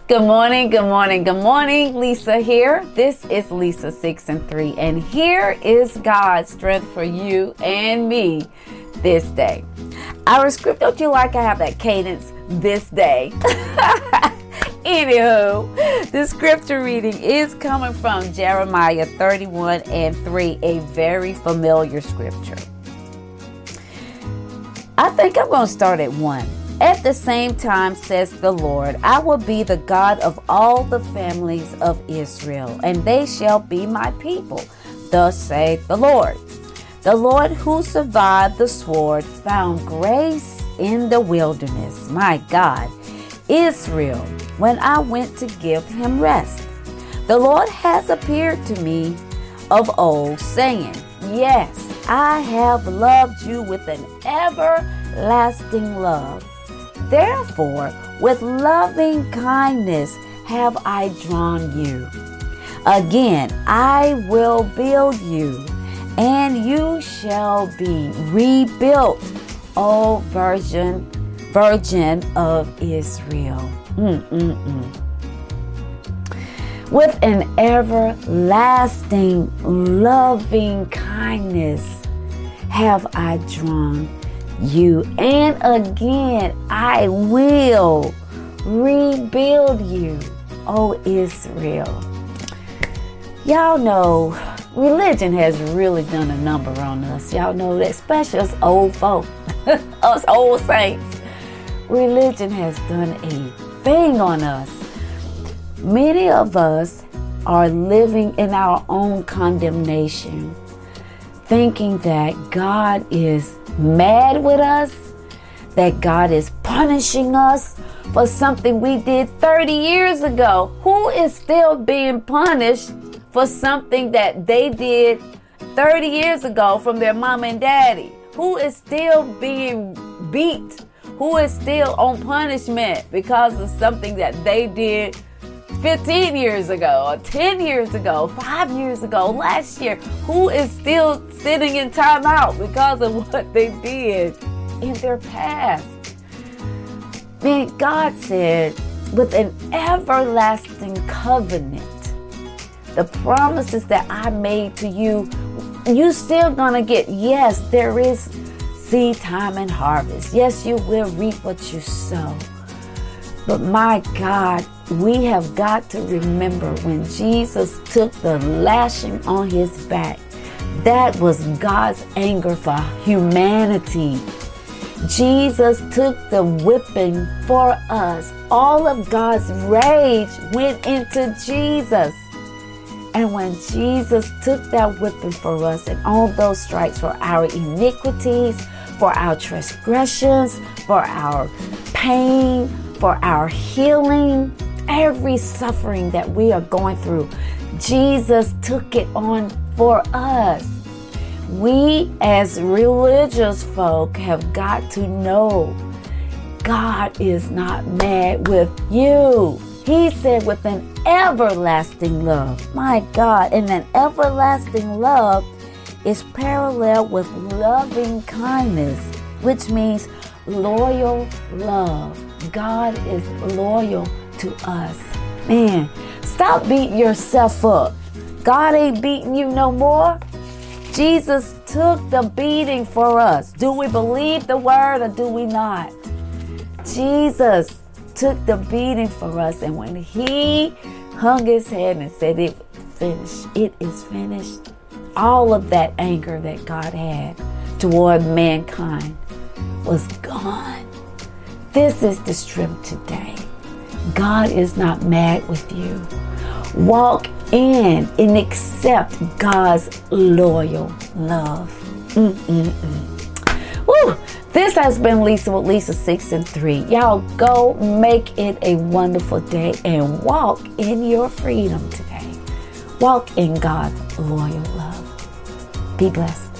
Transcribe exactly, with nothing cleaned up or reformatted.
Good morning, good morning, good morning. Lisa here. This is Lisa six and three, and here is God's strength for you and me this day. Our script, don't you like I have that cadence this day? Anywho, the scripture reading is coming from Jeremiah thirty-one and three, a very familiar scripture. I think I'm going to start at one. At the same time, says the Lord, I will be the God of all the families of Israel, and they shall be my people. Thus saith the Lord. The Lord who survived the sword found grace in the wilderness. My God, Israel, when I went to give him rest. The Lord has appeared to me of old, saying, yes, I have loved you with an everlasting love. Therefore, with loving kindness have I drawn you. Again, I will build you, and you shall be rebuilt, O Virgin, Virgin of Israel. Mm-mm-mm. With an everlasting loving kindness have I drawn you, and again I will rebuild you, O Israel. Y'all know religion has really done a number on us. Y'all know that, especially us old folk, us old saints. Religion has done a thing on us. Many of us are living in our own condemnation, thinking that God is mad with us, that God is punishing us for something we did thirty years ago. Who is still being punished for something that they did thirty years ago from their mom and daddy? Who is still being beat? Who is still on punishment because of something that they did fifteen years ago, or ten years ago, five years ago, last year? Who is still sitting in timeout because of what they did in their past? Man, God said, with an everlasting covenant, the promises that I made to you, you still gonna get. Yes, there is seed time and harvest. Yes, you will reap what you sow. But my God, we have got to remember when Jesus took the lashing on his back, that was God's anger for humanity. Jesus took the whipping for us. All of God's rage went into Jesus. And when Jesus took that whipping for us, and all those stripes for our iniquities, for our transgressions, for our pain, for our healing, every suffering that we are going through, Jesus took it on for us. We as religious folk have got to know God is not mad with you. He said with an everlasting love. My God, and an everlasting love is parallel with loving kindness, which means loyal love. God is loyal to us. Man, stop beating yourself up. God ain't beating you no more. Jesus took the beating for us. Do we believe the word or do we not? Jesus took the beating for us, and when he hung his head and said it finished, it is finished, all of that anger that God had toward mankind was gone. This is the strength today. God is not mad with you. Walk in and accept God's loyal love. Mm-mm-mm. Woo! This has been Lisa with Lisa six and three. Y'all go make it a wonderful day and walk in your freedom today. Walk in God's loyal love. Be blessed.